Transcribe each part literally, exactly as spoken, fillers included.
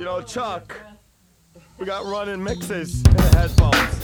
know, Chuck, we got running mixes in the headphones.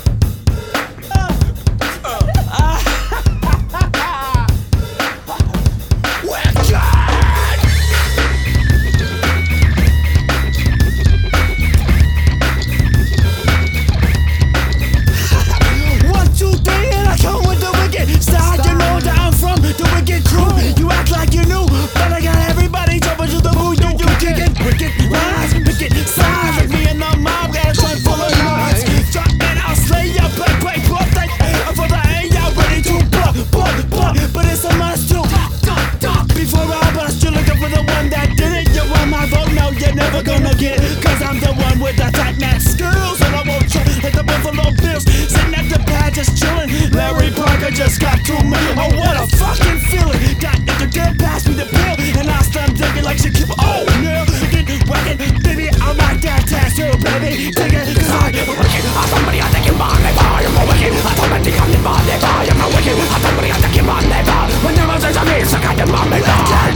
One, two, three, and I come with the wicked style. You know that I'm from the wicked crew. You act like you knew, but I got everybody jumping to the mood. You, you dig it? Wicked rhymes, wicked signs. Like me and the mob got a trunk full of lines. Drop and I'll slay ya, play, play, play, play. For the A, y'all ready to blow, blow, blow. But it's a must to before I bust. You're looking for the one that did it. You want my vote? No, you're never gonna get it. Cause I'm the one with the tight neck skills. And I won't check like the Buffalo Bills. Sitting at the pad just chilling. Larry Parker just got too many. Oh, what a fucking feeling. That nigga dead pass me the pill. And I start thinking like she keep. Oh, no, get whack it. Baby, I'm like that tattoo, baby. Take it, cause I am wicked. I'm somebody I think in my neighbor. I'm a wicked. I'm somebody I'm in my neighbor. I'm a wicked. I'm somebody I think in my neighbor. When there was a me, so I got my neighbor.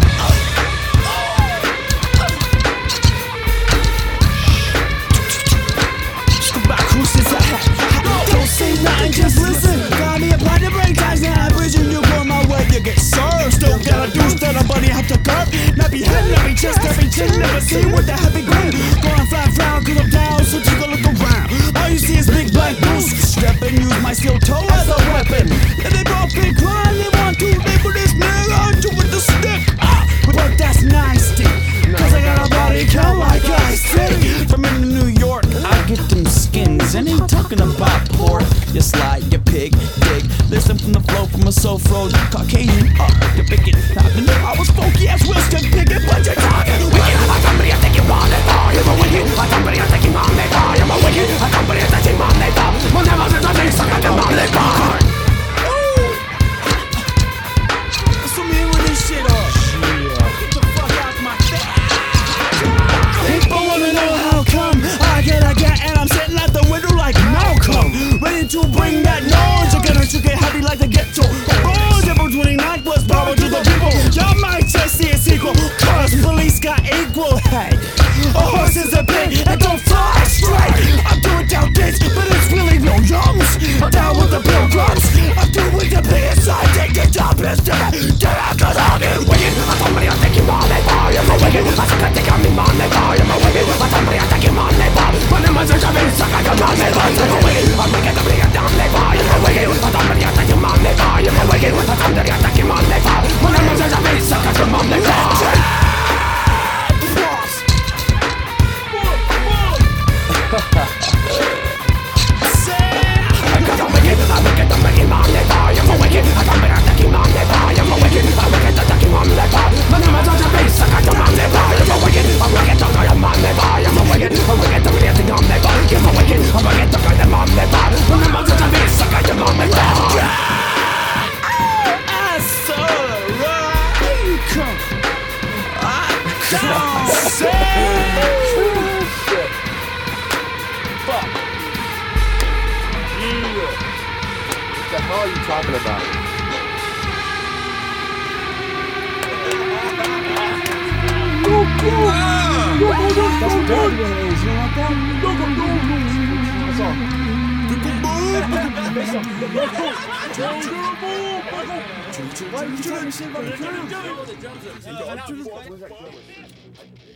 Don't say nothing, just listen. Got me a plan to break ties and average, and you go my way, you get served. Still gotta do stuff, buddy, have to curb. Not be head, not be chest, every chin, never see with the heavy grin. Going flat, frown, cause I'm down, so take a look around. All you see is big black boots. Step and use my steel toe as a weapon. If they both big crime, they want to label this nigga to with the stick. Ah, but that's nasty, cause I got a body count like ice city. From in New York, I get them skins, and ain't talking about pork. You slide, you pig, dig. Listen from the flow from a soul fro, Caucasian up the bigot. I knew I was funky as Wilson Pickett, but you're talking wicked. I'm somebody I think you want it. You're a wicked. I'm somebody I think you want it. I'm a wicked. I'm somebody I think you want it. When there was a thing, so I got my lip on. So me with this shit off. Get the fuck out my face. People wanna know how come I get I get and I'm sitting at the window like Malcolm, ready to bring that noise. You're gonna trick it heavy like the ghetto. Oh, April twenty-ninth was power to the people. Y'all might just see a sequel, cause police got equal. Hey, a horse is a pig and don't fly straight. I'm doing down dates, but it's really no yums. I'm down with the pilgrims. I'm doing with the biggest side. Take the job is dead. Get out, cause I'm in wicked. I'm somebody I think you want it. I'm a wicked. I'm somebody I think I'm in my neighbor. I'm a wicked. I'm somebody I think you want it. When the message of me, suck out my neighbor. I'm a wicked. I'm wicked. I'm wicked. I'm neighbor. I'm a wicked. I'm somebody I think you want it. I'm a wicked. I'm somebody I think you want it. When the message of me, suck out my neighbor. What the hell are you talking about? That's all.